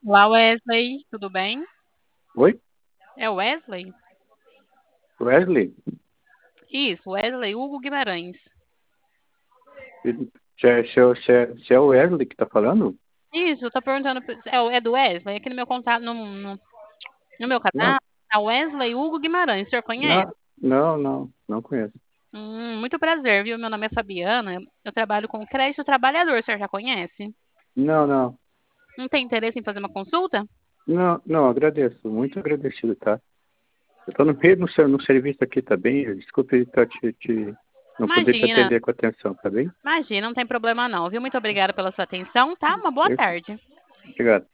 Olá, Wesley, tudo bem? Oi? É o Wesley? Wesley? Isso, Wesley Hugo Guimarães. Se é o Wesley que tá falando? Isso, eu tô perguntando, é do Wesley? Aqui no meu contato, no meu Não, canal, tá Wesley Hugo Guimarães, o senhor conhece? não conheço. Muito prazer, viu? Meu nome é Fabiana, eu trabalho com crédito trabalhador, o senhor já conhece? Não. Não tem interesse em fazer uma consulta? Não, agradeço. Muito agradecido, tá? Eu tô no meio no serviço aqui, tá bem? Desculpe não poder te Imagina, atender com atenção, tá bem? imagina, não tem problema não, viu? Muito obrigada pela sua atenção, tá? Uma boa tarde. Obrigado.